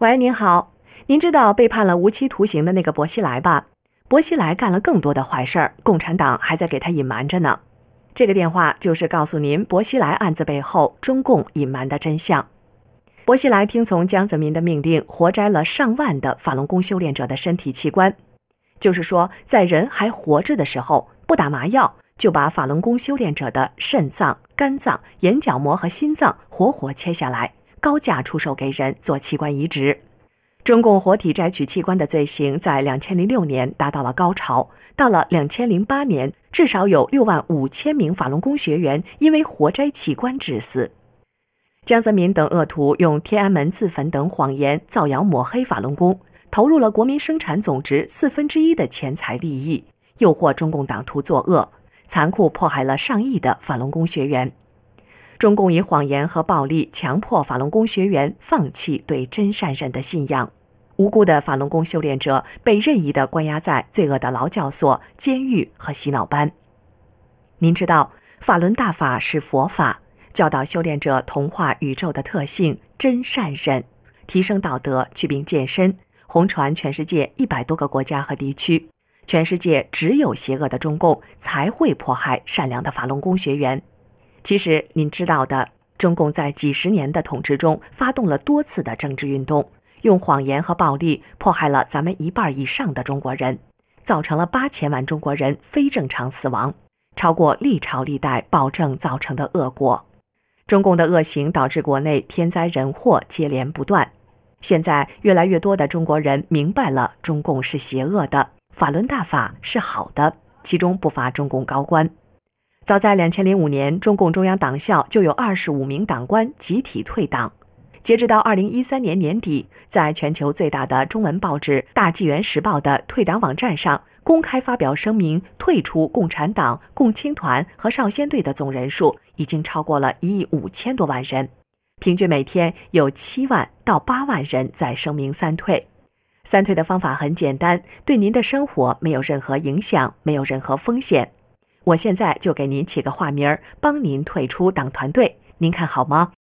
喂，您好，您知道被判了无期徒刑的那个薄熙来吧？薄熙来干了更多的坏事儿，共产党还在给他隐瞒着呢。这个电话就是告诉您薄熙来案子背后中共隐瞒的真相。薄熙来听从江泽民的命令，活摘了上万的法轮功修炼者的身体器官，就是说，在人还活着的时候，不打麻药就把法轮功修炼者的肾脏、肝脏、眼角膜和心脏活活切下来，高价出售给人做器官移植。中共活体摘取器官的罪行在2006年达到了高潮，到了2008年，至少有6万5千名法轮功学员因为活摘器官致死。江泽民等恶徒用天安门自焚等谎言造谣抹黑法轮功，投入了国民生产总值1/4的钱财利益，诱惑中共党徒作恶，残酷迫害了上亿的法轮功学员。中共以谎言和暴力强迫法轮功学员放弃对真善忍的信仰，无辜的法轮功修炼者被任意地关押在罪恶的劳教所、监狱和洗脑班。您知道，法轮大法是佛法，教导修炼者同化宇宙的特性真善忍，提升道德，祛病健身，红传全世界100多个国家和地区。全世界只有邪恶的中共才会迫害善良的法轮功学员。其实您知道的，中共在几十年的统治中发动了多次的政治运动，用谎言和暴力迫害了咱们1半以上的中国人，造成了8000万中国人非正常死亡，超过历朝历代暴政造成的恶果。中共的恶行导致国内天灾人祸接连不断。现在越来越多的中国人明白了中共是邪恶的，法轮大法是好的，其中不乏中共高官。早在2005年，中共中央党校就有25名党官集体退党。截止到2013年年底，在全球最大的中文报纸《大纪元时报》的退党网站上，公开发表声明退出共产党、共青团和少先队的总人数已经超过了1亿5千多万人，平均每天有7万到8万人在声明三退。三退的方法很简单，对您的生活没有任何影响，没有任何风险。我现在就给您起个化名，帮您退出党团队，您看好吗？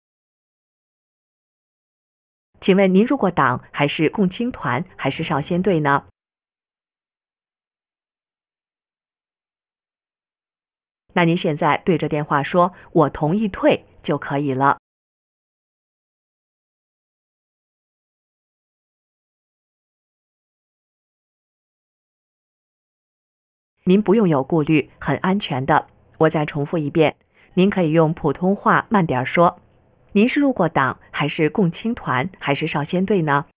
请问您入过党，还是共青团，还是少先队呢？那您现在对着电话说“我同意退”就可以了。您不用有顾虑，很安全的。我再重复一遍，您可以用普通话慢点说。您是入过党，还是共青团，还是少先队呢？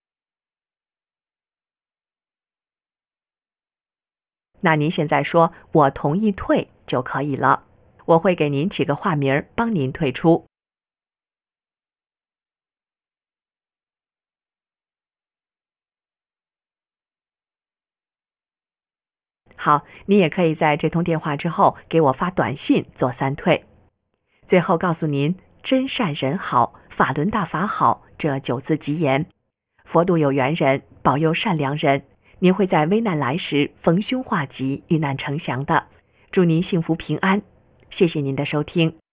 那您现在说“我同意退”就可以了。我会给您起个化名，帮您退出。好，你也可以在这通电话之后给我发短信做三退。最后告诉您，真善人好，法轮大法好，这9字吉言。佛度有缘人，保佑善良人，您会在危难来时逢凶化吉，遇难成祥的。祝您幸福平安，谢谢您的收听。